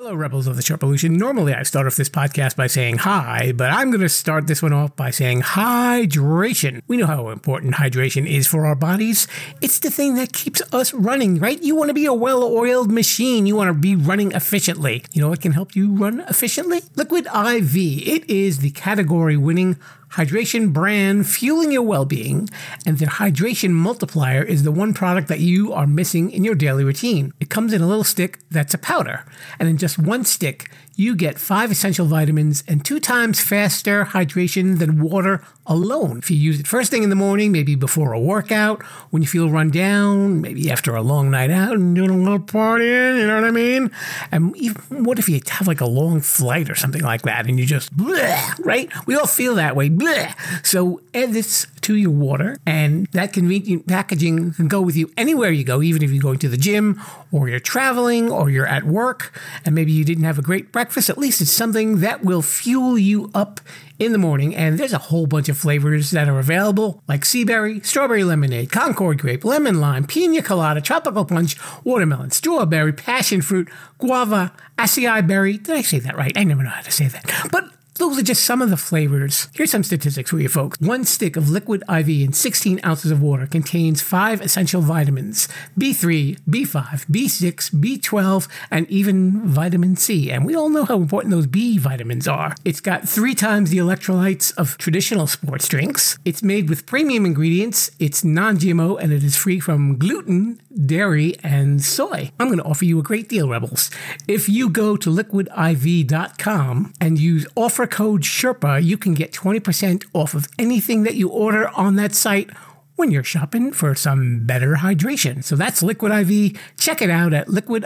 Hello, Rebels of the Sharp Illusion. Normally, I start off this podcast by saying hi, but I'm going to start this one off by saying hydration. We know how important hydration is for our bodies. It's the thing that keeps us running, right? You want to be a well-oiled machine. You want to be running efficiently. You know what can help you run efficiently? Liquid IV. It is the category-winning hydration brand fueling your well-being, and their hydration multiplier is the one product that you are missing in your daily routine. It comes in a little stick that's a powder, and in just one stick, you get 5 essential vitamins and 2 times faster hydration than water alone. If you use it first thing in the morning, maybe before a workout, when you feel run down, maybe after a long night out and doing a little partying, you know what I mean? And even what if you have like a long flight or something like that and you just bleh, right? We all feel that way. Bleh. So add this to your water, and that convenient packaging can go with you anywhere you go, even if you're going to the gym or you're traveling or you're at work and maybe you didn't have a great breakfast. At least it's something that will fuel you up in the morning, and there's a whole bunch of flavors that are available, like sea berry, strawberry lemonade, Concord grape, lemon lime, pina colada, tropical punch, watermelon, strawberry, passion fruit, guava, acai berry. Did I say that right? I never know how to say that. But those are just some of the flavors. Here's some statistics for you folks. 1 stick of Liquid IV in 16 ounces of water contains 5 essential vitamins, B3, B5, B6, B12, and even vitamin C. And we all know how important those B vitamins are. It's got 3 times the electrolytes of traditional sports drinks. It's made with premium ingredients. It's non-GMO, and it is free from gluten, dairy, and soy. I'm going to offer you a great deal, Rebels. If you go to liquidiv.com and use offer code Sherpa, you can get 20% off of anything that you order on that site when you're shopping for some better hydration. So that's Liquid IV. Check it out at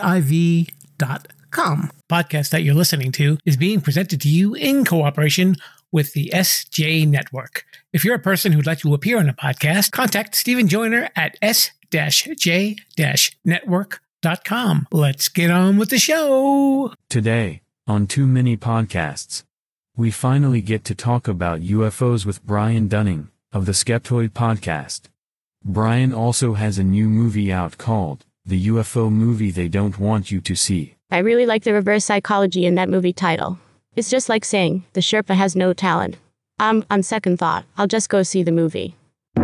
liquidiv.com. Podcast that you're listening to is being presented to you in cooperation with the SJ Network. If you're a person who'd like to appear on a podcast, contact Stephen Joyner at s-j-network.com. Let's get on with the show. Today, on Too Many Podcasts, we finally get to talk about UFOs with Brian Dunning of the Skeptoid Podcast. Brian also has a new movie out called The UFO Movie They Don't Want You to See. I really like the reverse psychology in that movie title. It's just like saying, the Sherpa has no talent. On second thought, I'll just go see the movie.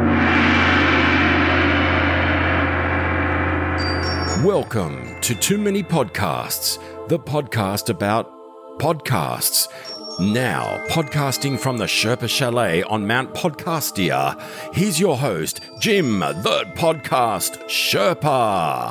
Welcome to Too Many Podcasts, the podcast about podcasts. Now, podcasting from the Sherpa Chalet on Mount Podcastia, here's your host, Jim, the Podcast Sherpa.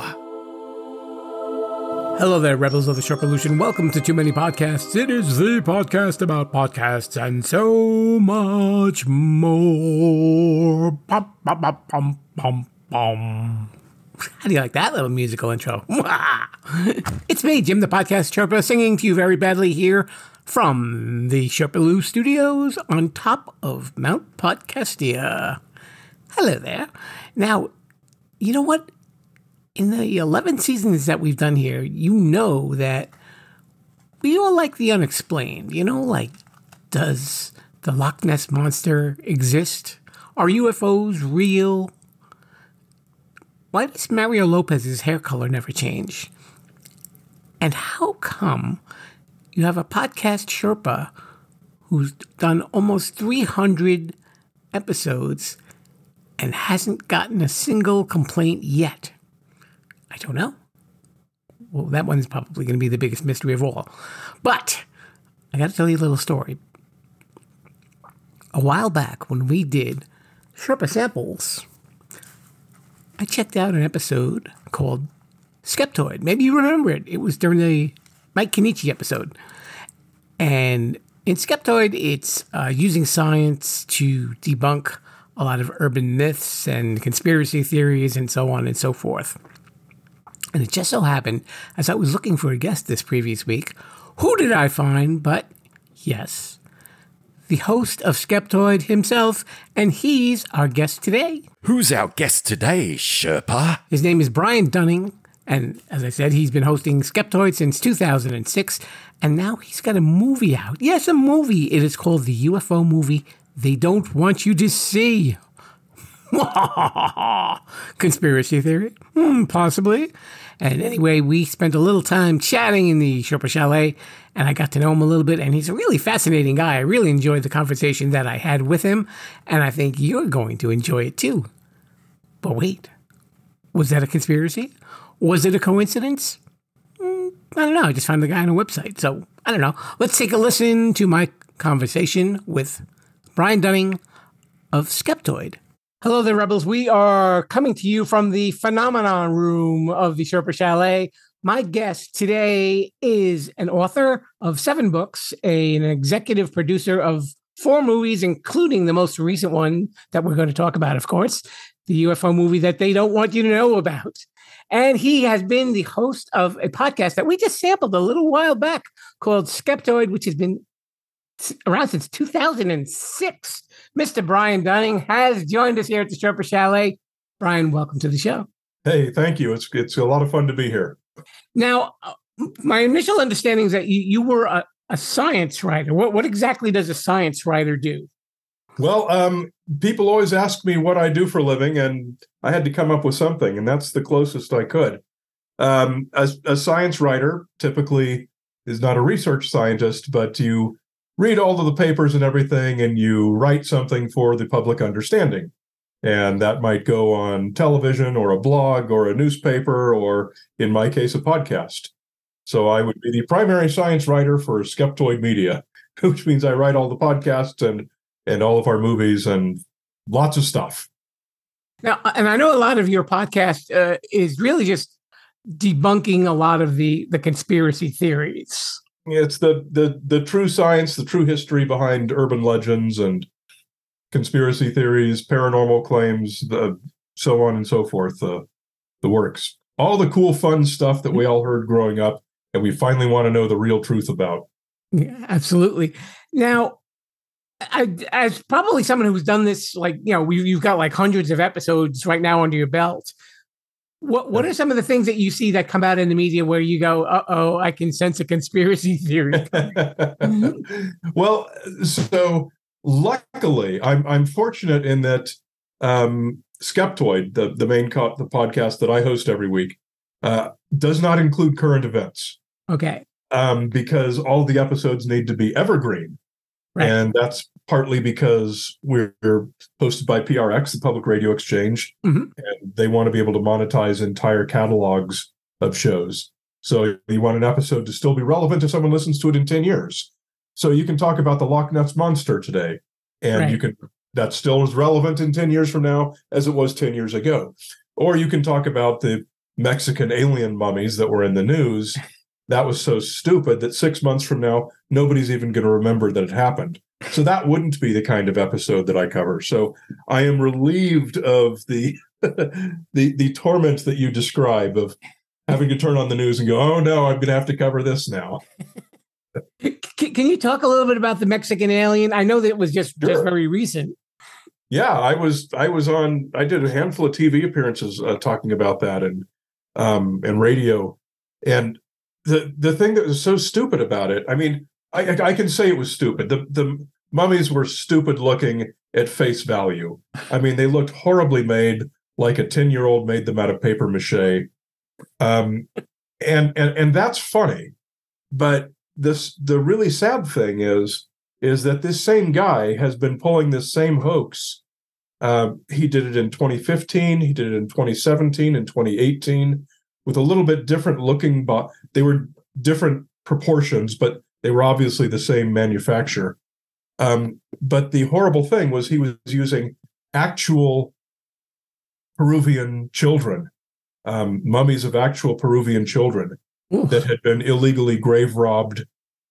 Hello there, Rebels of the Sharp Illusion. Welcome to Too Many Podcasts. It is the podcast about podcasts and so much more. Bum, bum, bum, bum, bum, bum. How do you like that little musical intro? It's me, Jim, the Podcast Sherpa, singing to you very badly here from the Sherpaloo Studios on top of Mount Podcastia. Hello there. Now, you know what? In the 11 seasons that we've done here, you know that we all like the unexplained. You know, like, does the Loch Ness Monster exist? Are UFOs real? Why does Mario Lopez's hair color never change? And how come you have a podcast Sherpa who's done almost 300 episodes and hasn't gotten a single complaint yet? I don't know. Well, that one's probably going to be the biggest mystery of all. But I got to tell you a little story. A while back when we did Sherpa Samples, I checked out an episode called Skeptoid. Maybe you remember it. It was during the Mike Kenichi episode. And in Skeptoid, it's using science to debunk a lot of urban myths and conspiracy theories and so on and so forth. And it just so happened, as I was looking for a guest this previous week, who did I find but, yes, the host of Skeptoid himself, and he's our guest today. Who's our guest today, Sherpa? His name is Brian Dunning, and as I said, he's been hosting Skeptoid since 2006, and now he's got a movie out. Yes, a movie. It is called The UFO Movie They Don't Want You to See. Conspiracy theory? Possibly. And anyway, we spent a little time chatting in the Sherpa Chalet, and I got to know him a little bit, and he's a really fascinating guy. I really enjoyed the conversation that I had with him, and I think you're going to enjoy it too. But wait, was that a conspiracy? Was it a coincidence? I don't know. I just found the guy on a website, so I don't know. Let's take a listen to my conversation with Brian Dunning of Skeptoid. Hello there, Rebels. We are coming to you from the Phenomenon Room of the Sherpa Chalet. My guest today is an author of 7 books, an executive producer of 4 movies, including the most recent one that we're going to talk about, of course, the UFO movie that they don't want you to know about. And he has been the host of a podcast that we just sampled a little while back called Skeptoid, which has been around since 2006. Mr. Brian Dunning has joined us here at the Sherpa Chalet. Brian, welcome to the show. Hey, thank you. It's a lot of fun to be here. Now, my initial understanding is that you were a science writer. What exactly does a science writer do? Well, people always ask me what I do for a living, and I had to come up with something, and that's the closest I could. A science writer typically is not a research scientist, but you read all of the papers and everything, and you write something for the public understanding. And that might go on television or a blog or a newspaper, or in my case, a podcast. So I would be the primary science writer for Skeptoid Media, which means I write all the podcasts and all of our movies and lots of stuff. Now, and I know a lot of your podcast is really just debunking a lot of the conspiracy theories. It's the true science, the true history behind urban legends and conspiracy theories, paranormal claims, so on and so forth, the works. All the cool, fun stuff that we all heard growing up, and we finally want to know the real truth about. Yeah, absolutely. Now, as probably someone who's done this, you've got like hundreds of episodes right now under your belt. What are some of the things that you see that come out in the media where you go, uh-oh, I can sense a conspiracy theory? Well, so luckily, I'm fortunate in that Skeptoid, the main the podcast that I host every week, does not include current events. Okay. Because all the episodes need to be evergreen. Right. And that's partly because we're hosted by PRX, the Public Radio Exchange, and they want to be able to monetize entire catalogs of shows. So you want an episode to still be relevant if someone listens to it in 10 years. So you can talk about the Loch Ness Monster today, and that still is relevant in 10 years from now as it was 10 years ago. Or you can talk about the Mexican alien mummies that were in the news. That was so stupid that 6 months from now, nobody's even going to remember that it happened. So that wouldn't be the kind of episode that I cover. So I am relieved of the the torment that you describe of having to turn on the news and go, oh, no, I'm going to have to cover this now. Can you talk a little bit about the Mexican alien? I know that it was just very recent. Yeah, I did a handful of TV appearances talking about that and radio. And the thing that was so stupid about it, I mean, I can say it was stupid. The mummies were stupid looking at face value. I mean, they looked horribly made, like a 10-year-old made them out of paper mache. And that's funny. But the really sad thing is that this same guy has been pulling this same hoax. He did it in 2015, he did it in 2017 and 2018 with a little bit different looking, but they were different proportions, but they were obviously the same manufacturer. But the horrible thing was he was using actual Peruvian children, mummies of actual Peruvian children. Oof. That had been illegally grave robbed,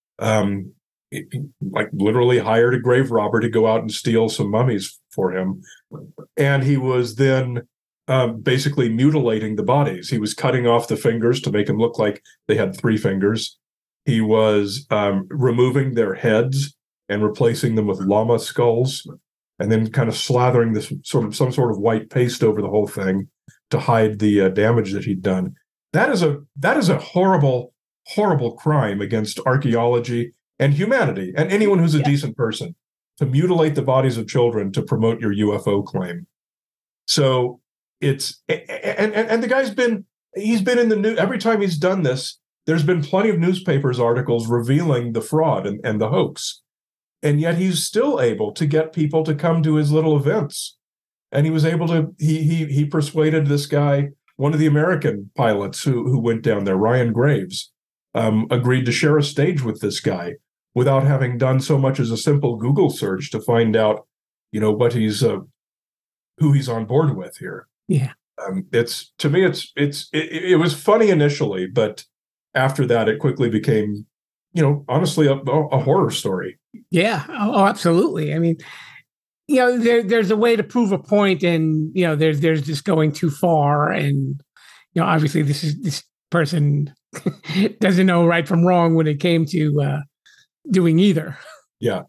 like literally hired a grave robber to go out and steal some mummies for him. And he was then basically mutilating the bodies. He was cutting off the fingers to make them look like they had 3 fingers. He was removing their heads and replacing them with llama skulls, and then kind of slathering this some sort of white paste over the whole thing to hide the damage that he'd done. That is a horrible, horrible crime against archaeology and humanity and anyone who's a decent person, to mutilate the bodies of children to promote your UFO claim. So it's and the guy's been he's been in the news every time he's done this. There's been plenty of newspapers articles revealing the fraud and the hoax. And yet he's still able to get people to come to his little events. And he was able to, he persuaded this guy, one of the American pilots who went down there, Ryan Graves, agreed to share a stage with this guy without having done so much as a simple Google search to find out, what he's, who he's on board with here. Yeah. It's, to me, it was funny initially, but after that, it quickly became, honestly, a horror story. Yeah. Oh, absolutely. I mean, there's a way to prove a point, and there's just going too far, and obviously this person doesn't know right from wrong when it came to doing either. Yeah.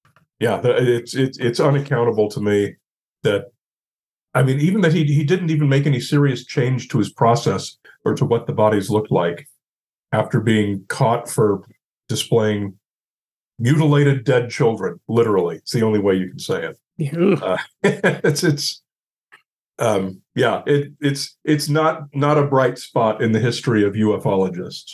It's unaccountable to me that, I mean, even that he didn't even make any serious change to his process or to what the bodies looked like after being caught for displaying mutilated dead children. Literally, it's the only way you can say it. It's not a bright spot in the history of ufologists.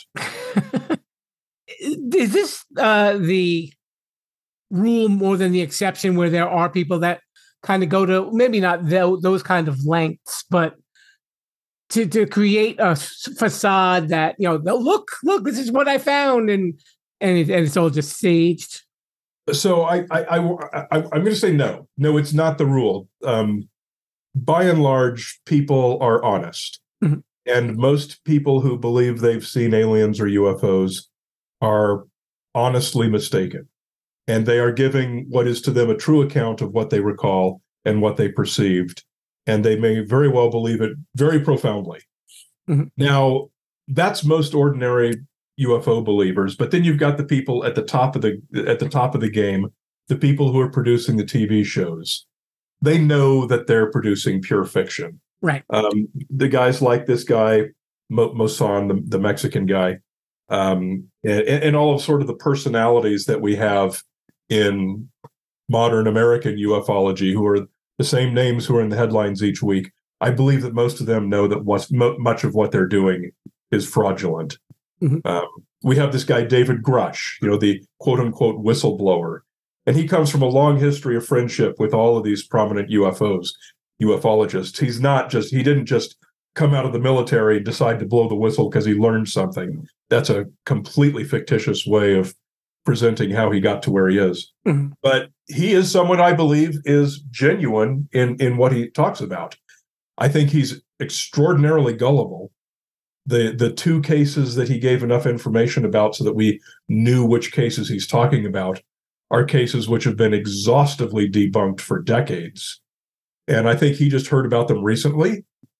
Is this the rule more than the exception, where there are people that kind of go to maybe not those kind of lengths, but to create a facade that look, this is what I found, and it's all just staged? So I'm going to say no. It's not the rule. By and large, people are honest, mm-hmm. and most people who believe they've seen aliens or UFOs are honestly mistaken, and they are giving what is to them a true account of what they recall and what they perceived, and they may very well believe it very profoundly. Mm-hmm. Now, that's most ordinary UFO believers, but then you've got the people at the top of the game, the people who are producing the TV shows. They know that they're producing pure fiction. Right. The guys like this guy, Mosan, the Mexican guy, and all of sort of the personalities that we have in modern American ufology, who are the same names who are in the headlines each week. I believe that most of them know that much of what they're doing is fraudulent. Mm-hmm. We have this guy, David Grush, the quote unquote whistleblower. And he comes from a long history of friendship with all of these prominent ufologists. He didn't just come out of the military and decide to blow the whistle because he learned something. That's a completely fictitious way of presenting how he got to where he is. Mm-hmm. But he is someone I believe is genuine in what he talks about. I think he's extraordinarily gullible. The two cases that he gave enough information about so that we knew which cases he's talking about are cases which have been exhaustively debunked for decades. And I think he just heard about them recently.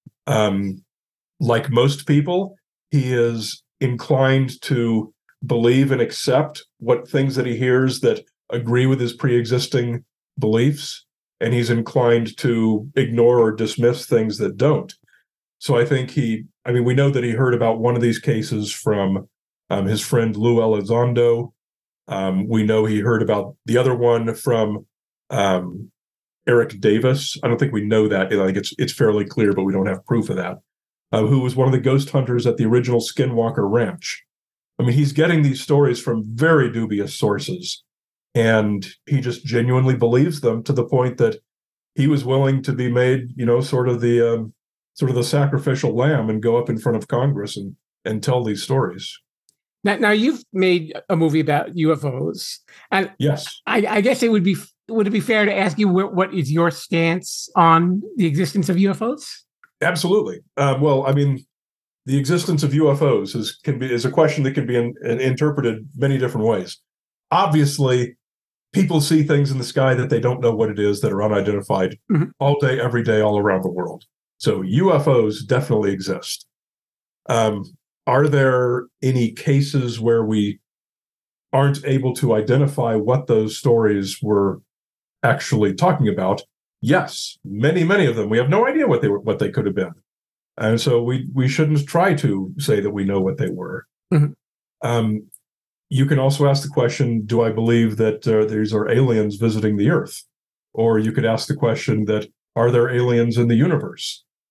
Like most people, he is inclined to believe and accept what things that he hears that agree with his pre-existing beliefs, and he's inclined to ignore or dismiss things that don't. So I think we know that he heard about one of these cases from his friend Lou Elizondo. We know he heard about the other one from Eric Davis. I don't think we know that. I think it's fairly clear, but we don't have proof of that. Who was one of the ghost hunters at the original Skinwalker Ranch. I mean, he's getting these stories from very dubious sources, and he just genuinely believes them to the point that he was willing to be made, sort of the sacrificial lamb and go up in front of Congress and tell these stories. Now you've made a movie about UFOs, and yes, I guess would it be fair to ask you what is your stance on the existence of UFOs? Absolutely. The existence of UFOs is a question that can be interpreted many different ways. Obviously, people see things in the sky that they don't know what it is, that are unidentified, mm-hmm. all day, every day, all around the world. So UFOs definitely exist. Are there any cases where we aren't able to identify what those stories were actually talking about? Yes, many of them. We have no idea what they could have been. And so we shouldn't try to say that we know what they were. Mm-hmm. You can also ask the question, do I believe that these are aliens visiting the Earth? Or you could ask the question that, are there aliens in the universe?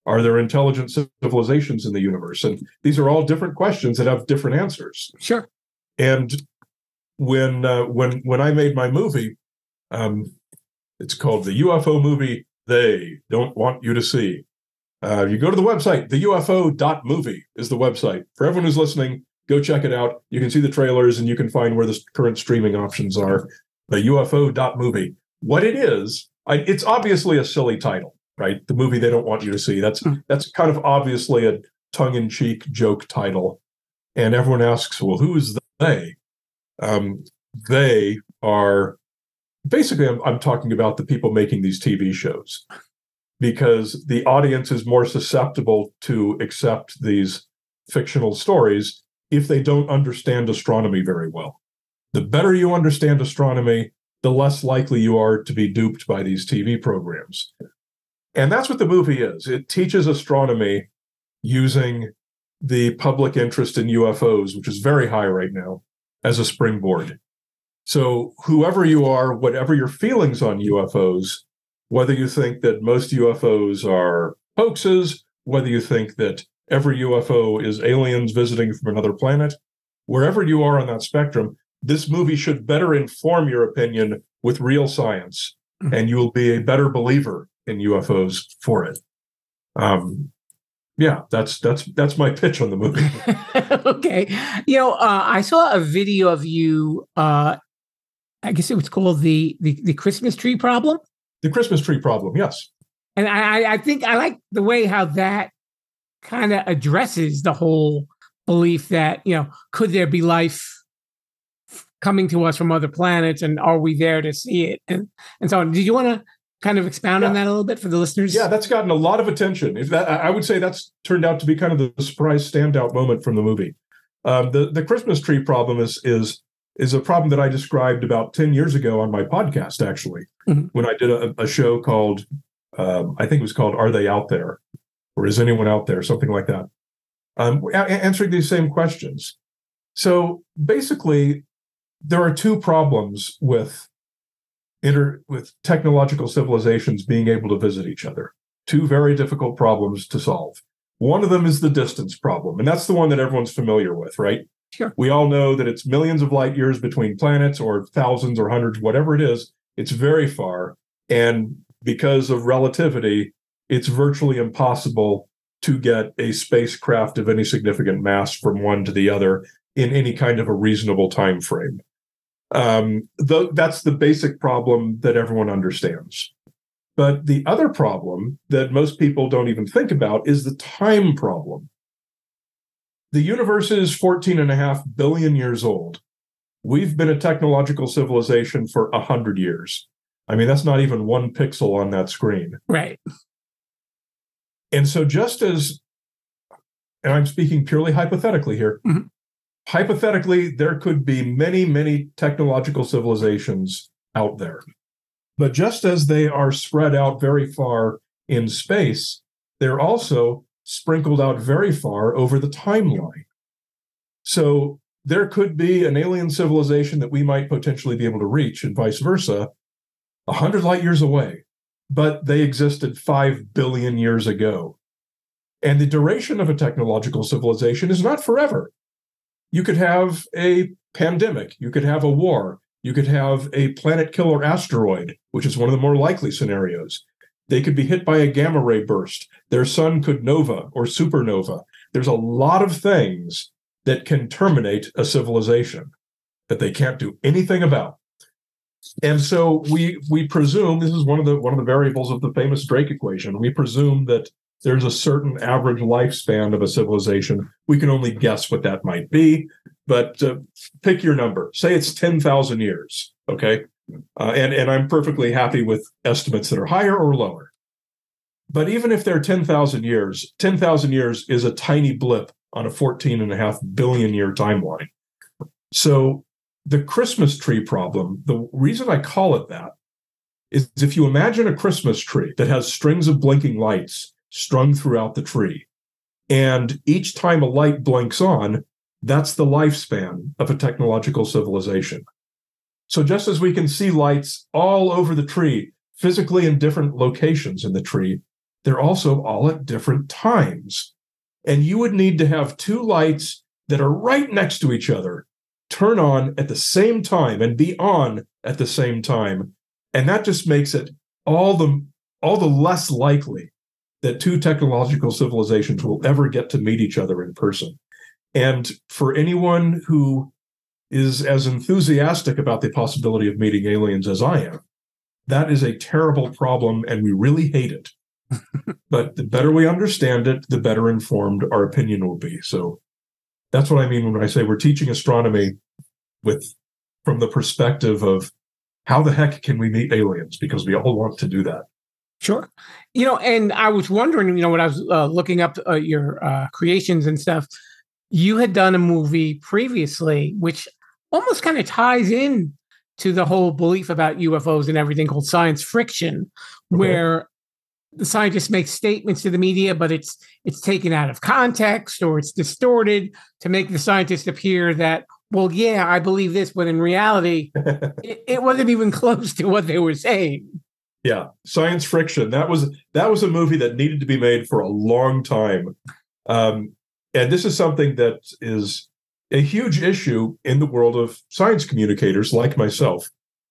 Are there intelligent civilizations in the universe? And these are all different questions that have different answers. Sure. And when I made my movie, it's called the UFO movie They Don't Want You to See. You go to the website, theufo.movie is the website. For everyone who's listening, go check it out. You can see the trailers and you can find where the current streaming options are. The UFO.movie. What it is, it's obviously a silly title, right? The movie They Don't Want You to See. That's kind of obviously a tongue-in-cheek joke title. And everyone asks, well, who is they? They are basically, I'm talking about the people making these TV shows, because the audience is more susceptible to accept these fictional stories if they don't understand astronomy very well. The better you understand astronomy, the less likely you are to be duped by these TV programs. And that's what the movie is. It teaches astronomy using the public interest in UFOs, which is very high right now, as a springboard. So whoever you are, whatever your feelings on UFOs, whether you think that most UFOs are hoaxes, whether you think that every UFO is aliens visiting from another planet, wherever you are on that spectrum, this movie should better inform your opinion with real science, and you will be a better believer in UFOs for it. Yeah, that's my pitch on the movie. Okay. I saw a video of you, I guess it was called the Christmas tree problem. The Christmas tree problem, yes. And I think I like the way how that kind of addresses the whole belief that, could there be life coming to us from other planets, and are we there to see it? And so on. Did you want to kind of expound on that a little bit for the listeners? Yeah, that's gotten a lot of attention. I would say that's turned out to be kind of the surprise standout moment from the movie. The Christmas tree problem is a problem that I described about 10 years ago on my podcast, actually, when I did a show called, I think it was called Are They Out There? Or Is Anyone Out There? Something like that. Answering these same questions. So basically, there are two problems with technological civilizations being able to visit each other. Two very difficult problems to solve. One of them is the distance problem, and that's the one that everyone's familiar with, right? Sure. We all know that it's millions of light years between planets, or thousands or hundreds, whatever it is. It's very far, and because of relativity, it's virtually impossible to get a spacecraft of any significant mass from one to the other in any kind of a reasonable time frame. That's the basic problem that everyone understands. But the other problem that most people don't even think about is the time problem. The universe is 14.5 billion years old. We've been a technological civilization for 100 years. I mean, that's not even one pixel on that screen. Right. And so just as, and I'm speaking purely hypothetically here, hypothetically, there could be many, many technological civilizations out there. But just as they are spread out very far in space, they're also sprinkled out very far over the timeline. So there could be an alien civilization that we might potentially be able to reach, and vice versa, 100 light years away. But they existed 5 billion years ago. And the duration of a technological civilization is not forever. You could have a pandemic. You could have a war. You could have a planet killer asteroid, which is one of the more likely scenarios. They could be hit by a gamma ray burst. Their sun could nova or supernova. There's a lot of things that can terminate a civilization that they can't do anything about. And so we presume, this is one of the variables of the famous Drake equation. We presume that there's a certain average lifespan of a civilization. We can only guess what that might be, but pick your number. Say it's 10,000 years, okay? And I'm perfectly happy with estimates that are higher or lower. But even if they're 10,000 years, 10,000 years is a tiny blip on a 14.5 billion year timeline. So the Christmas tree problem, the reason I call it that is if you imagine a Christmas tree that has strings of blinking lights strung throughout the tree, and each time a light blinks on, that's the lifespan of a technological civilization. So just as we can see lights all over the tree, physically in different locations in the tree, they're also all at different times. And you would need to have two lights that are right next to each other turn on at the same time and be on at the same time. And that just makes it all the less likely that two technological civilizations will ever get to meet each other in person. And for anyone who is as enthusiastic about the possibility of meeting aliens as I am, that is a terrible problem, and we really hate it. But the better we understand it, the better informed our opinion will be. So that's what I mean when I say we're teaching astronomy from the perspective of how the heck can we meet aliens? Because we all want to do that. Sure. And I was wondering, when I was looking up your creations and stuff, you had done a movie previously, which almost kind of ties in to the whole belief about UFOs and everything, called Science Friction, where the scientists make statements to the media, but it's taken out of context or it's distorted to make the scientist appear that, well, yeah, I believe this, but in reality, it wasn't even close to what they were saying. Yeah, Science Friction. That was a movie that needed to be made for a long time. And this is something that is a huge issue in the world of science communicators like myself.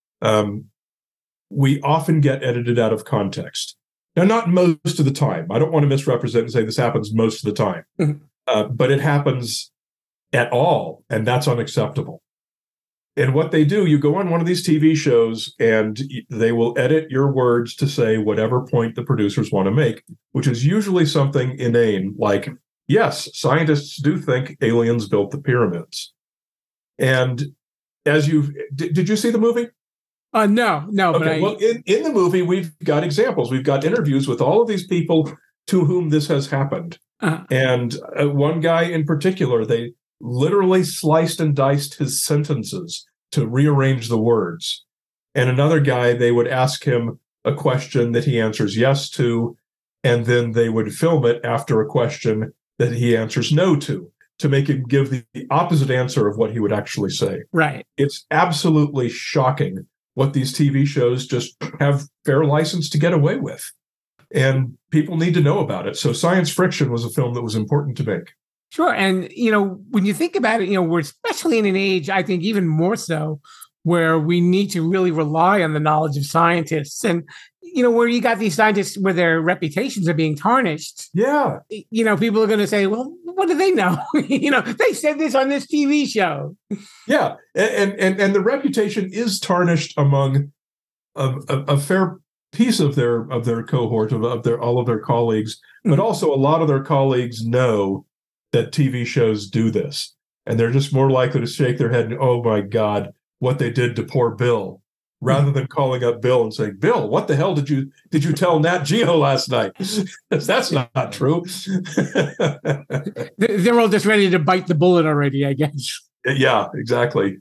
We often get edited out of context. Now, not most of the time. I don't want to misrepresent and say this happens most of the time. But it happens at all, and that's unacceptable. And what they do, you go on one of these TV shows, and they will edit your words to say whatever point the producers want to make, which is usually something inane, like, yes, scientists do think aliens built the pyramids. And did you see the movie? No. Okay, well, in the movie, we've got examples. We've got interviews with all of these people to whom this has happened. And one guy in particular, they literally sliced and diced his sentences to rearrange the words. And another guy, they would ask him a question that he answers yes to, and then they would film it after a question that he answers no to make him give the opposite answer of what he would actually say. Right. It's absolutely shocking what these TV shows just have fair license to get away with. And people need to know about it. So Science Friction was a film that was important to make. Sure. And, when you think about it, we're especially in an age, I think even more so, where we need to really rely on the knowledge of scientists. And, where you got these scientists where their reputations are being tarnished. Yeah. People are going to say, well, what do they know? They said this on this TV show. Yeah. And the reputation is tarnished among a fair piece of their cohort, of all of their colleagues. But also a lot of their colleagues know that TV shows do this. And they're just more likely to shake their head and, oh my God, what they did to poor Bill, rather than calling up Bill and saying, Bill, what the hell did you tell Nat Geo last night? That's not true. They're all just ready to bite the bullet already, I guess. Yeah, exactly.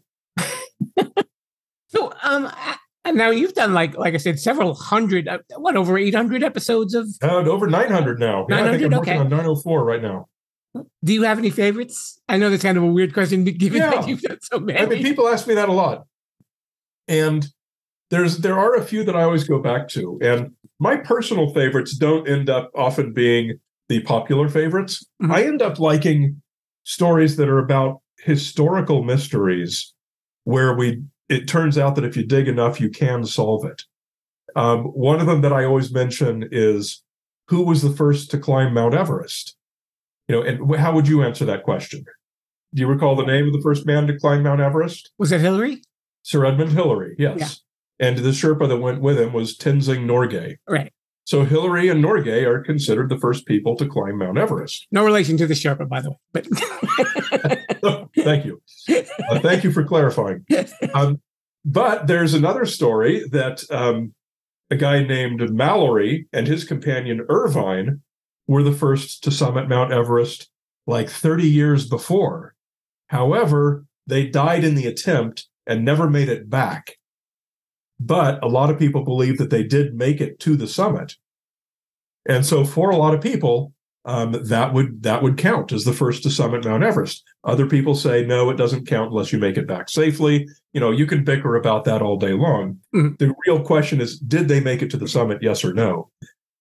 So, now you've done, like I said, several hundred, over 800 episodes of? Over 900 now. 900, yeah, I think I'm working okay. on 904 right now. Do you have any favorites? I know that's kind of a weird question, given that you've done so many. I mean, people ask me that a lot. And there are a few that I always go back to. And my personal favorites don't end up often being the popular favorites. Mm-hmm. I end up liking stories that are about historical mysteries where it turns out that if you dig enough, you can solve it. One of them that I always mention is, who was the first to climb Mount Everest? And how would you answer that question? Do you recall the name of the first man to climb Mount Everest? Was it Hillary? Sir Edmund Hillary, yes. Yeah. And the Sherpa that went with him was Tenzing Norgay. Right. So Hillary and Norgay are considered the first people to climb Mount Everest. No relation to the Sherpa, by the way. But Thank you. Thank you for clarifying. But there's another story that a guy named Mallory and his companion Irvine were the first to summit Mount Everest like 30 years before. However, they died in the attempt and never made it back. But a lot of people believe that they did make it to the summit. And so for a lot of people, that would count as the first to summit Mount Everest. Other people say, no, it doesn't count unless you make it back safely. You can bicker about that all day long. Mm-hmm. The real question is, did they make it to the summit, yes or no?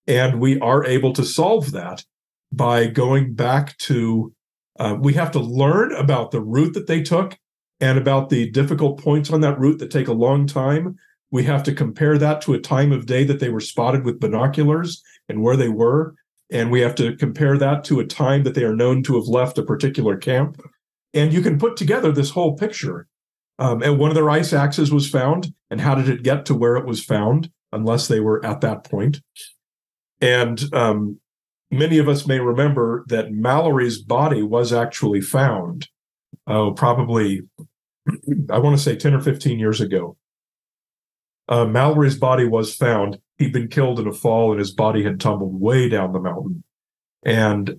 And we are able to solve that by going back to, we have to learn about the route that they took and about the difficult points on that route that take a long time. We have to compare that to a time of day that they were spotted with binoculars and where they were. And we have to compare that to a time that they are known to have left a particular camp. And you can put together this whole picture. And one of their ice axes was found. And how did it get to where it was found, unless they were at that point? And many of us may remember that Mallory's body was actually found, probably, I want to say 10 or 15 years ago. Mallory's body was found. He'd been killed in a fall, and his body had tumbled way down the mountain. And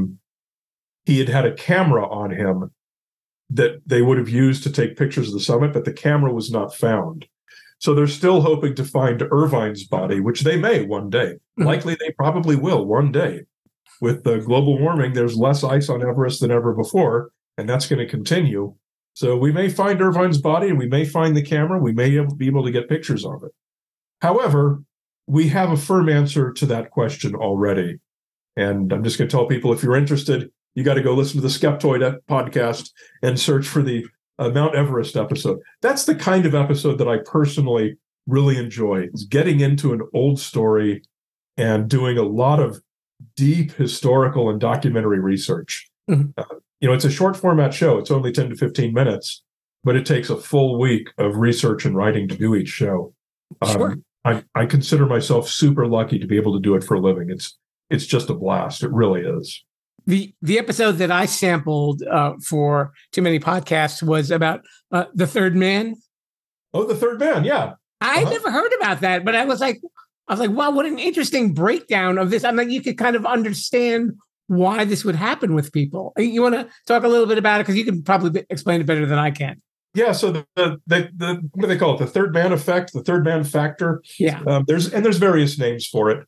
he had a camera on him that they would have used to take pictures of the summit, but the camera was not found. So they're still hoping to find Irvine's body, which they may one day. Likely they probably will one day. With global warming, there's less ice on Everest than ever before, and that's going to continue. So we may find Irvine's body, and we may find the camera. We may be able to get pictures of it. However, we have a firm answer to that question already. And I'm just going to tell people, if you're interested, you got to go listen to the Skeptoid podcast and search for the Mount Everest episode. That's the kind of episode that I personally really enjoy, is getting into an old story and doing a lot of deep historical and documentary research. It's a short format show. It's only 10 to 15 minutes, but it takes a full week of research and writing to do each show. Sure. I consider myself super lucky to be able to do it for a living. It's just a blast. It really is. The episode that I sampled for Too Many Podcasts was about The Third Man. Oh, The Third Man, yeah. I never heard about that, but I was like, wow, what an interesting breakdown of this. I'm like, you could kind of understand why this would happen with people. You want to talk a little bit about it? Because you can probably explain it better than I can. Yeah, so the what do they call it? The third man effect, the third man factor. Yeah. There's various names for it.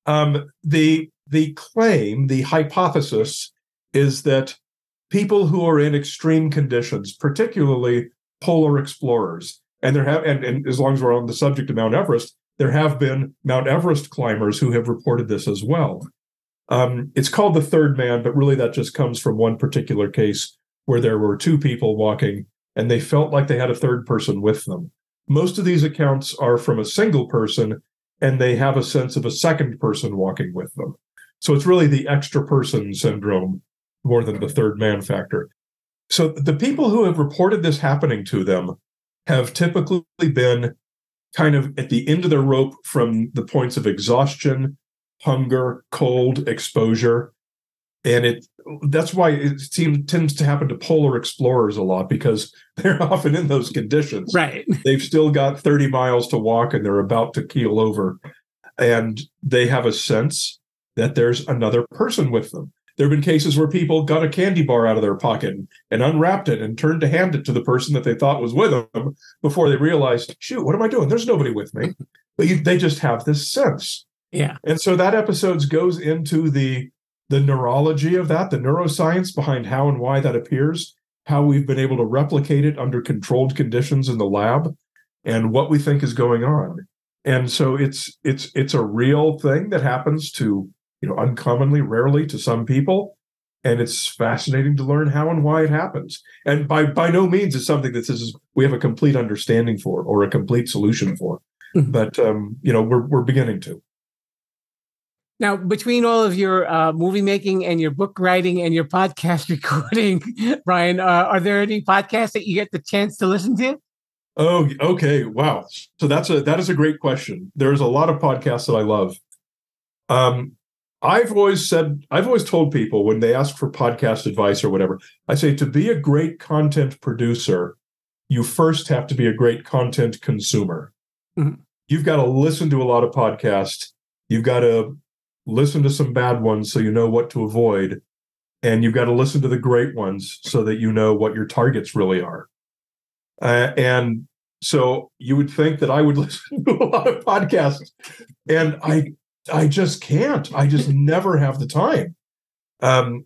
The claim, the hypothesis, is that people who are in extreme conditions, particularly polar explorers, and as long as we're on the subject of Mount Everest, there have been Mount Everest climbers who have reported this as well. It's called the third man, but really that just comes from one particular case where there were two people walking and they felt like they had a third person with them. Most of these accounts are from a single person, and they have a sense of a second person walking with them. So it's really the extra person syndrome more than the third man factor. So the people who have reported this happening to them have typically been kind of at the end of their rope from the points of exhaustion, hunger, cold, exposure. And that's why it tends to happen to polar explorers a lot, because they're often in those conditions. Right. They've still got 30 miles to walk and they're about to keel over. And they have a sense that there's another person with them. There have been cases where people got a candy bar out of their pocket and unwrapped it and turned to hand it to the person that they thought was with them before they realized, shoot, what am I doing? There's nobody with me. But they just have this sense. Yeah. And so that episode goes into the neurology of that, the neuroscience behind how and why that appears, how we've been able to replicate it under controlled conditions in the lab, and what we think is going on. And so it's a real thing that happens to, uncommonly, rarely to some people. And it's fascinating to learn how and why it happens. And by no means is something that we have a complete understanding for or a complete solution for. But, we're beginning to. Now, between all of your movie making and your book writing and your podcast recording, Brian, are there any podcasts that you get the chance to listen to? Oh, okay. Wow. So that is a great question. There's a lot of podcasts that I love. I've always told people when they ask for podcast advice or whatever, I say, to be a great content producer, you first have to be a great content consumer. Mm-hmm. You've got to listen to a lot of podcasts. You've got to listen to some bad ones so you know what to avoid. And you've got to listen to the great ones so that you know what your targets really are. And so you would think that I would listen to a lot of podcasts, and I just can't. I just never have the time. I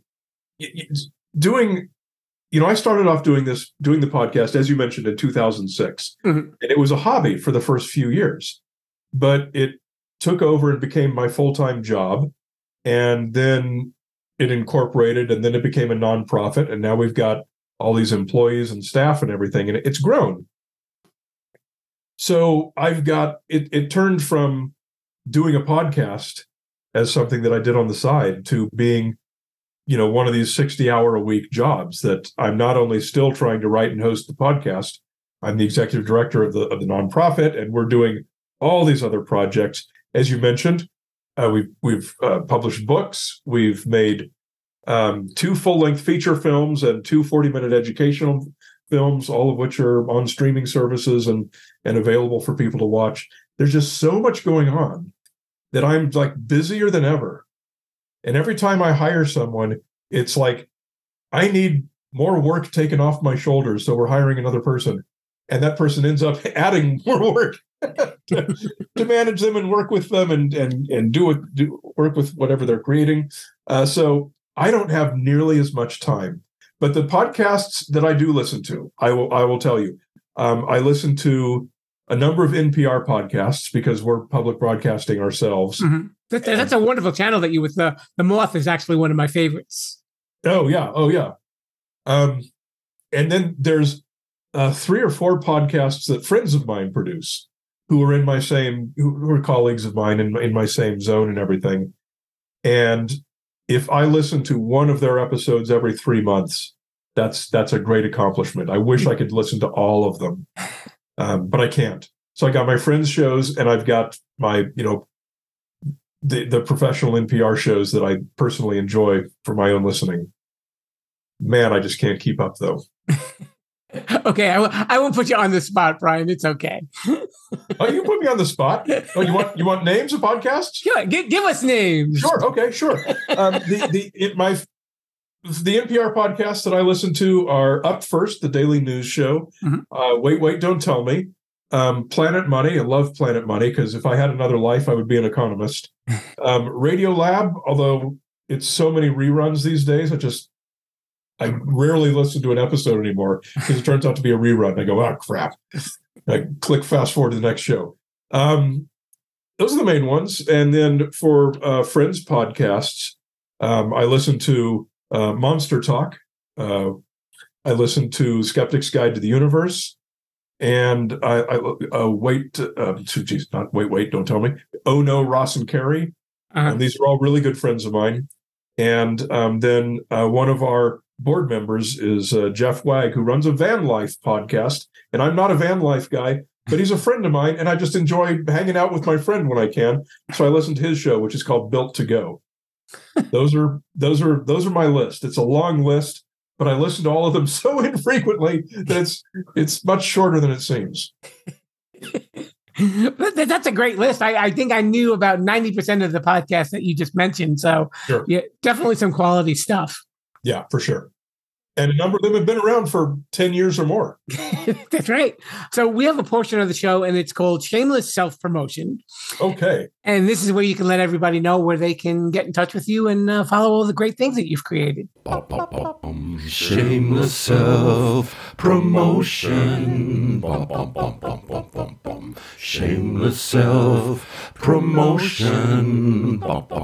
started off doing the podcast, as you mentioned, in 2006. Mm-hmm. And it was a hobby for the first few years. But it took over and became my full-time job. And then it incorporated, and then it became a nonprofit. And now we've got all these employees and staff and everything, and it's grown. So I've got it turned from doing a podcast as something that I did on the side to being, one of these 60-hour-a-week jobs that I'm not only still trying to write and host the podcast, I'm the executive director of the nonprofit, and we're doing all these other projects. As you mentioned, we've published books. We've made 2 full-length feature films and 2 40-minute educational films, all of which are on streaming services and available for people to watch. There's just so much going on that I'm like busier than ever. And every time I hire someone, it's like, I need more work taken off my shoulders. So we're hiring another person. And that person ends up adding more work to manage them and work with them and do work with whatever they're creating. So I don't have nearly as much time. But the podcasts that I do listen to, I will tell you, I listen to a number of NPR podcasts because we're public broadcasting ourselves. Mm-hmm. That's a wonderful channel that you with the Moth is actually one of my favorites. Oh yeah. And then there's 3 or 4 podcasts that friends of mine produce who are who are colleagues of mine in my same zone and everything. And if I listen to one of their episodes every 3 months, that's a great accomplishment. I wish I could listen to all of them, but I can't. So I got my friends' shows, and I've got my, the professional NPR shows that I personally enjoy for my own listening. Man, I just can't keep up, though. Okay, I won't put you on the spot, Brian. It's okay. Oh, you put me on the spot. Oh, you want names of podcasts? Sure, give us names. Sure. Okay. Sure. The NPR podcasts that I listen to are Up First, the daily news show. Mm-hmm. Wait, Don't Tell Me. Planet Money. I love Planet Money because if I had another life, I would be an economist. Radio Lab, although it's so many reruns these days, I rarely listen to an episode anymore because it turns out to be a rerun. I go, oh, crap. I click fast forward to the next show. Those are the main ones. And then for Friends podcasts, I listen to Monster Talk. I listen to Skeptic's Guide to the Universe. And Wait, Don't Tell Me. Oh, No, Ross and Carrie. And these are all really good friends of mine. And then one of our board members is Jeff Wagg, who runs a van life podcast. And I'm not a van life guy, but he's a friend of mine, and I just enjoy hanging out with my friend when I can. So I listen to his show, which is called Built to Go. Those are my list. It's a long list, but I listen to all of them so infrequently that it's much shorter than it seems. That's a great list. I think I knew about 90% of the podcasts that you just mentioned. So sure. Yeah, definitely some quality stuff. Yeah, for sure. And a number of them have been around for 10 years or more. That's right. So we have a portion of the show, and it's called Shameless Self-Promotion. Okay. And this is where you can let everybody know where they can get in touch with you and follow all the great things that you've created. Shameless Self-Promotion. Shameless Self-Promotion.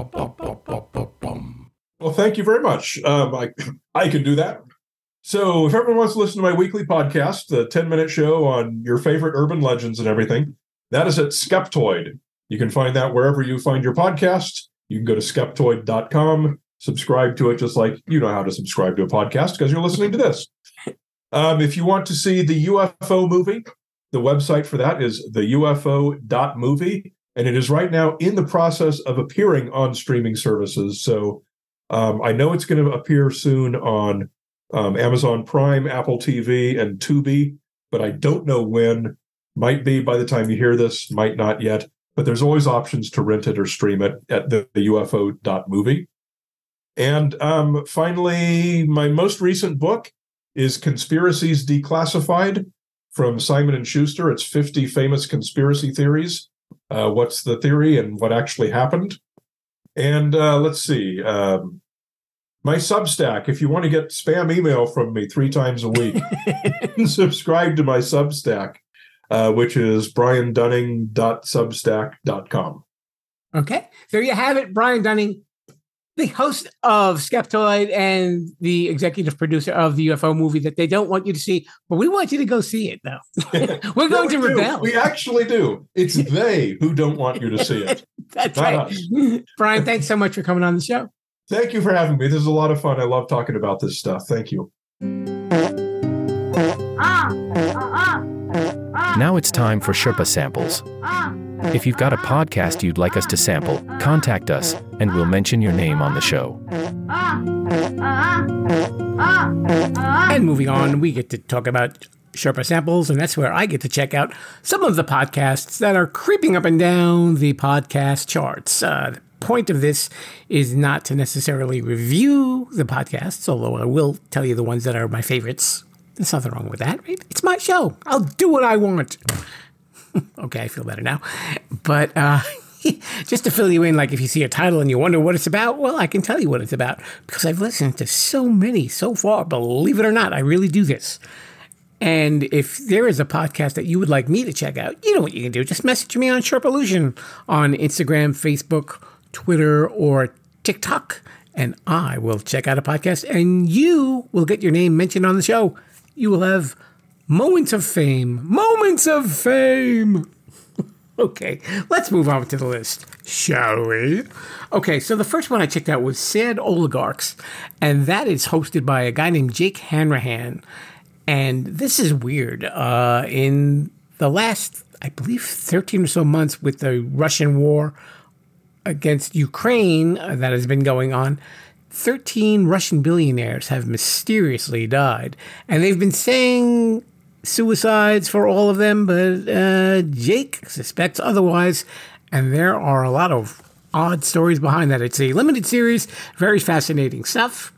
Well, thank you very much. I can do that. So if everyone wants to listen to my weekly podcast, the 10-minute show on your favorite urban legends and everything, that is at Skeptoid. You can find that wherever you find your podcasts. You can go to skeptoid.com, subscribe to it just like you know how to subscribe to a podcast because you're listening to this. If you want to see the UFO movie, the website for that is theufo.movie, and it is right now in the process of appearing on streaming services. So I know it's going to appear soon on Amazon Prime, Apple TV, and Tubi, but I don't know when. Might be by the time you hear this, might not yet. But there's always options to rent it or stream it at the UFO.movie. And finally, my most recent book is Conspiracies Declassified from Simon & Schuster. It's 50 famous conspiracy theories. What's the theory and what actually happened? And let's see. My Substack, if you want to get spam email from me 3 times a week, subscribe to my Substack, which is briandunning.substack.com. Okay, there you have it, Brian Dunning, the host of Skeptoid and the executive producer of the UFO movie that they don't want you to see, but we want you to go see it, though. We're going to rebel. We actually do. It's they who don't want you to see it. That's right. Brian, thanks so much for coming on the show. Thank you for having me. This is a lot of fun. I love talking about this stuff. Thank you. Now it's time for Sherpa Samples. If you've got a podcast you'd like us to sample, contact us, and we'll mention your name on the show. And moving on, we get to talk about Sherpa Samples, and that's where I get to check out some of the podcasts that are creeping up and down the podcast charts. The point of this is not to necessarily review the podcasts, although I will tell you the ones that are my favorites. There's nothing wrong with that, right? It's my show. I'll do what I want. Okay, I feel better now. But just to fill you in, like if you see a title and you wonder what it's about, well, I can tell you what it's about because I've listened to so many so far. Believe it or not, I really do this. And if there is a podcast that you would like me to check out, you know what you can do. Just message me on Sherpolution on Instagram, Facebook, Twitter, or TikTok, and I will check out a podcast, and you will get your name mentioned on the show. You will have moments of fame. Moments of fame. Okay, let's move on to the list, shall we? Okay, so the first one I checked out was Sad Oligarchs, and that is hosted by a guy named Jake Hanrahan. And this is weird. In the last, I believe, 13 or so months with the Russian war against Ukraine that has been going on, 13 Russian billionaires have mysteriously died. And they've been saying suicides for all of them, but Jake suspects otherwise. And there are a lot of odd stories behind that. It's a limited series, very fascinating stuff.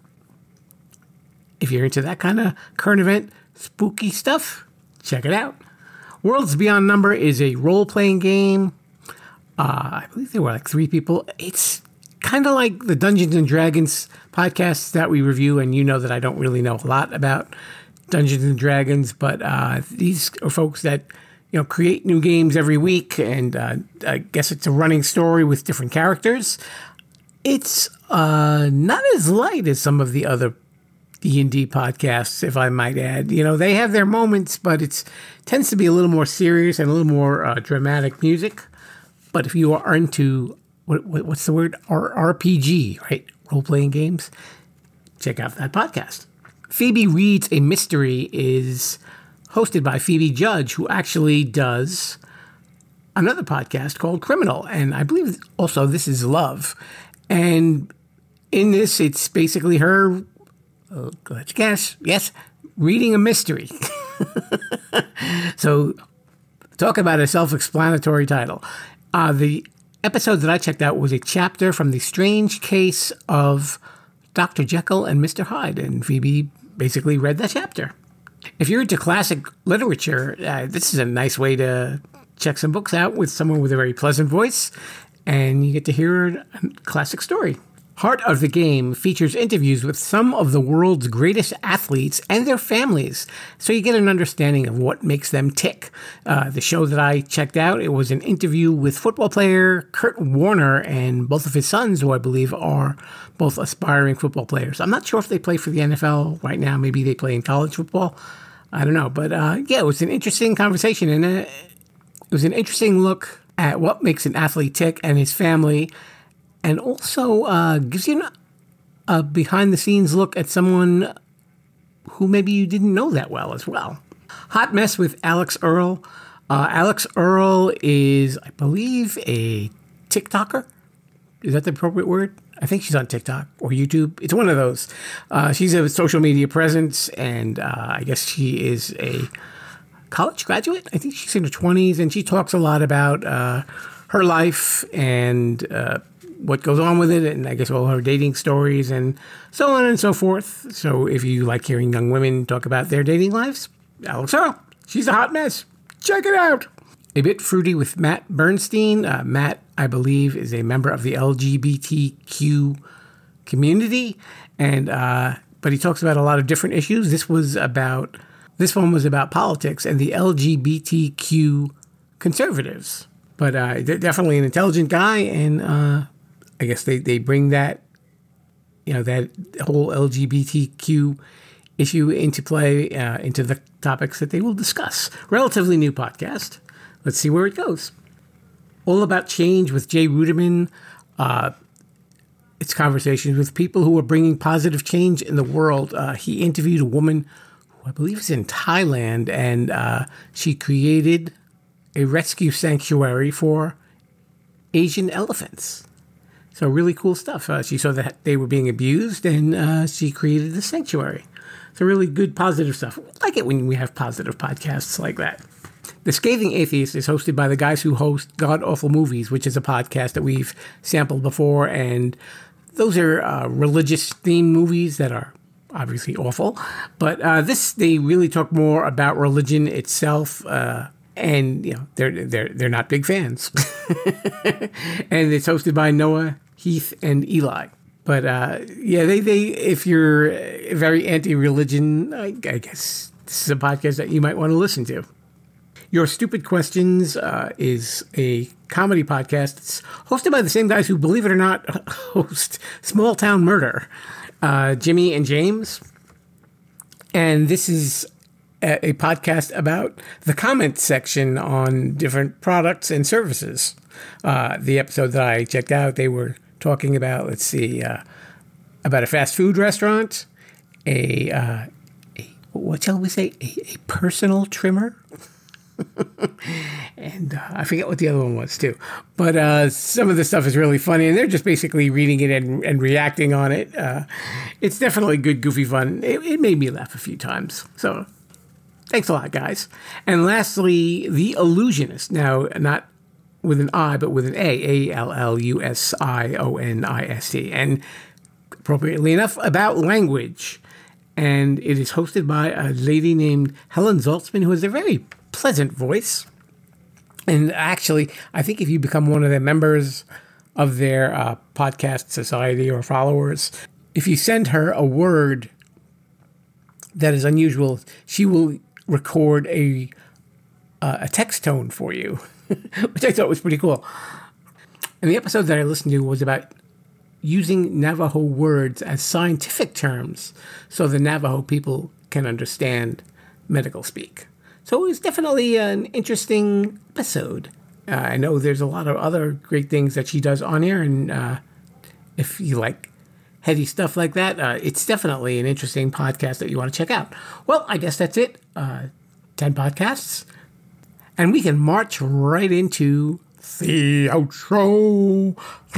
If you're into that kind of current event, spooky stuff, check it out. Worlds Beyond Number is a role-playing game. I believe there were like 3 people. It's kind of like the Dungeons and Dragons podcasts that we review, and you know that I don't really know a lot about Dungeons and Dragons, but these are folks that create new games every week, and I guess it's a running story with different characters. It's not as light as some of the other D&D podcasts, if I might add. They have their moments, but it tends to be a little more serious and a little more dramatic music. But if you are into, what's the word? RPG, right? Role-playing games. Check out that podcast. Phoebe Reads a Mystery is hosted by Phoebe Judge, who actually does another podcast called Criminal. And I believe also This Is Love. And in this, it's basically her, let's guess, yes, reading a mystery. So talk about a self-explanatory title. The episode that I checked out was a chapter from The Strange Case of Dr. Jekyll and Mr. Hyde, and Phoebe basically read that chapter. If you're into classic literature, this is a nice way to check some books out with someone with a very pleasant voice, and you get to hear a classic story. Heart of the Game features interviews with some of the world's greatest athletes and their families, so you get an understanding of what makes them tick. The show that I checked out, it was an interview with football player Kurt Warner and both of his sons, who I believe are both aspiring football players. I'm not sure if they play for the NFL right now. Maybe they play in college football. I don't know. But yeah, it was an interesting conversation, and it was an interesting look at what makes an athlete tick and his family, and also gives you a behind-the-scenes look at someone who maybe you didn't know that well as well. Hot Mess with Alex Earl. Alex Earl is, I believe, a TikToker. Is that the appropriate word? I think she's on TikTok or YouTube. It's one of those. She's a social media presence, and I guess she is a college graduate. I think she's in her 20s, and she talks a lot about her life and what goes on with it, and I guess all her dating stories and so on and so forth. So if you like hearing young women talk about their dating lives, Alex Earl, she's a hot mess. Check it out. A Bit Fruity with Matt Bernstein. Matt, I believe, is a member of the LGBTQ community, and but he talks about a lot of different issues. This one was about politics and the LGBTQ conservatives. But definitely an intelligent guy, and I guess they bring that, that whole LGBTQ issue into play, into the topics that they will discuss. Relatively new podcast. Let's see where it goes. All About Change with Jay Ruderman. It's conversations with people who are bringing positive change in the world. He interviewed a woman who I believe is in Thailand, and she created a rescue sanctuary for Asian elephants. So really cool stuff. She saw that they were being abused, and she created a sanctuary. So really good, positive stuff. I like it when we have positive podcasts like that. The Scathing Atheist is hosted by the guys who host God Awful Movies, which is a podcast that we've sampled before, and those are religious-themed movies that are obviously awful. But they really talk more about religion itself, and they're not big fans. And it's hosted by Noah, Heath, and Eli. But they if you're very anti-religion, I guess this is a podcast that you might want to listen to. Your Stupid Questions is a comedy podcast. It's hosted by the same guys who, believe it or not, host Small Town Murder, Jimmy and James. And this is a podcast about the comment section on different products and services. The episode that I checked out, they were talking about, about a fast food restaurant, what shall we say, a personal trimmer. And I forget what the other one was too, but some of the stuff is really funny, and they're just basically reading it and reacting on it. It's definitely good, goofy fun. It made me laugh a few times. So thanks a lot, guys. And lastly, The Illusionist. Now, not with an I, but with an A, Allusionist, and appropriately enough, about language. And it is hosted by a lady named Helen Zaltzman, who has a very pleasant voice. And actually, I think if you become one of the members of their podcast society or followers, if you send her a word that is unusual, she will record a text tone for you, which I thought was pretty cool. And the episode that I listened to was about using Navajo words as scientific terms so the Navajo people can understand medical speak. So it was definitely an interesting episode. I know there's a lot of other great things that she does on here, and if you like heady stuff like that, it's definitely an interesting podcast that you want to check out. Well, I guess that's it. 10 podcasts. And we can march right into the outro.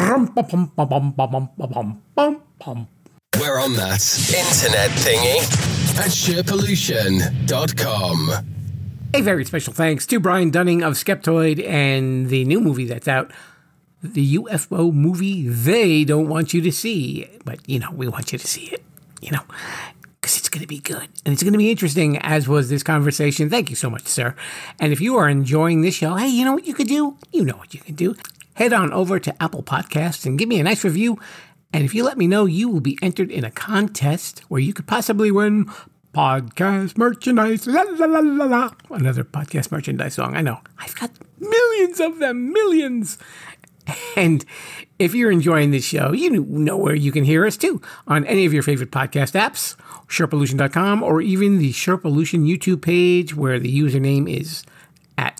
We're on that internet thingy at SharePollution.com. A very special thanks to Brian Dunning of Skeptoid and the new movie that's out, the UFO movie They Don't Want You to See. But, we want you to see it, because it's going to be good. And it's going to be interesting, as was this conversation. Thank you so much, sir. And if you are enjoying this show, hey, you know what you could do? You know what you can do. Head on over to Apple Podcasts and give me a nice review. And if you let me know, you will be entered in a contest where you could possibly win podcast merchandise. La, la, la, la, la. Another podcast merchandise song. I know. I've got millions of them. Millions. And if you're enjoying this show, you know where you can hear us too. On any of your favorite podcast apps, SharePollution.com, or even the SharePollution YouTube page where the username is at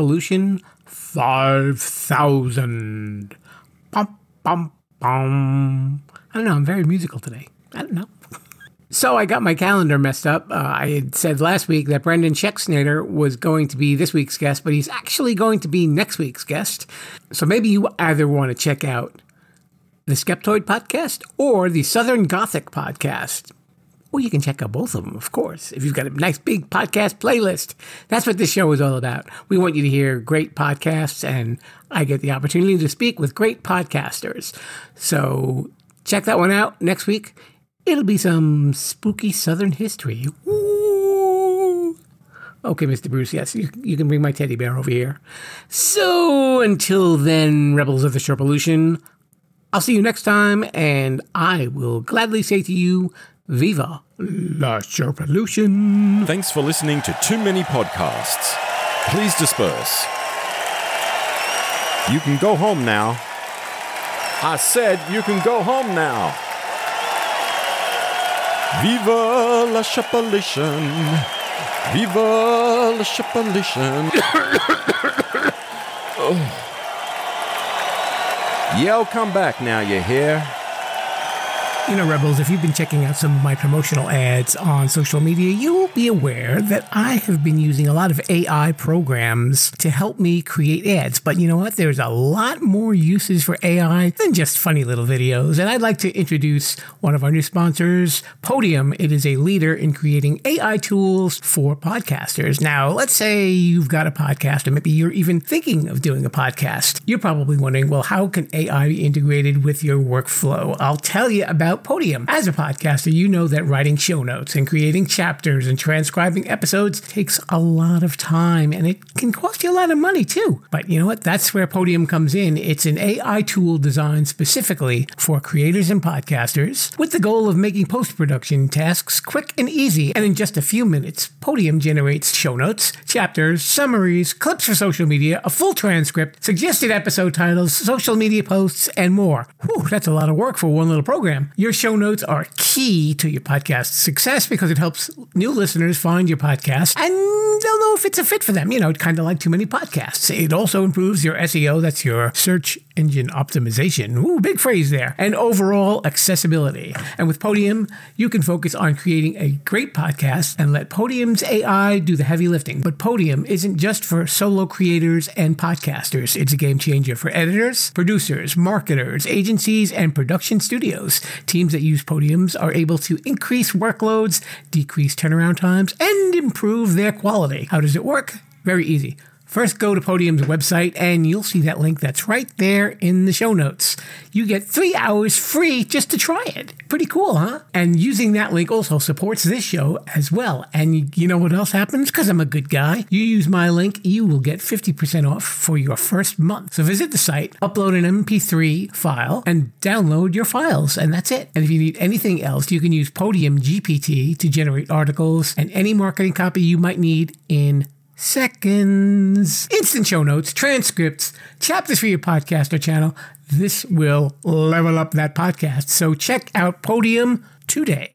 SharePollution5000. Bum, bum, bum. I don't know. I'm very musical today. I don't know. So I got my calendar messed up. I had said last week that Brendan Schexnayder was going to be this week's guest, but he's actually going to be next week's guest. So maybe you either want to check out the Skeptoid podcast or the Southern Gothic podcast. Or you can check out both of them, of course, if you've got a nice big podcast playlist. That's what this show is all about. We want you to hear great podcasts, and I get the opportunity to speak with great podcasters. So check that one out next week. It'll be some spooky Southern history. Ooh. Okay, Mr. Bruce, yes, you can bring my teddy bear over here. So until then, Rebels of the SharePollution, I'll see you next time, and I will gladly say to you, Viva la SharePollution. Thanks for listening to Too Many Podcasts. Please disperse. You can go home now. I said you can go home now. Viva la chapelation. Viva la chapelation. Oh. Yell, come back now, you hear? You know, Rebels, if you've been checking out some of my promotional ads on social media, you will be aware that I have been using a lot of AI programs to help me create ads. But you know what? There's a lot more uses for AI than just funny little videos. And I'd like to introduce one of our new sponsors, Podium. It is a leader in creating AI tools for podcasters. Now, let's say you've got a podcast, or maybe you're even thinking of doing a podcast. You're probably wondering, well, how can AI be integrated with your workflow? I'll tell you about Podium. As a podcaster, you know that writing show notes and creating chapters and transcribing episodes takes a lot of time, and it can cost you a lot of money too. But you know what? That's where Podium comes in. It's an AI tool designed specifically for creators and podcasters with the goal of making post-production tasks quick and easy. And in just a few minutes, Podium generates show notes, chapters, summaries, clips for social media, a full transcript, suggested episode titles, social media posts, and more. Whew, that's a lot of work for one little program. Your show notes are key to your podcast's success because it helps new listeners find your podcast and they'll know if it's a fit for them. You know, kind of like Too Many Podcasts. It also improves your SEO, that's your search engine optimization. Ooh, big phrase there. And overall accessibility. And with Podium, you can focus on creating a great podcast and let Podium's AI do the heavy lifting. But Podium isn't just for solo creators and podcasters. It's a game changer for editors, producers, marketers, agencies, and production studios. Teams that use Podiums are able to increase workloads, decrease turnaround times, and improve their quality. How does it work? Very easy. First, go to Podium's website, and you'll see that link that's right there in the show notes. You get 3 hours free just to try it. Pretty cool, huh? And using that link also supports this show as well. And you know what else happens? Because I'm a good guy. You use my link, you will get 50% off for your first month. So visit the site, upload an MP3 file, and download your files, and that's it. And if you need anything else, you can use Podium GPT to generate articles and any marketing copy you might need in seconds. Instant show notes, transcripts, chapters for your podcast or channel. This will level up that podcast. So check out Podium today.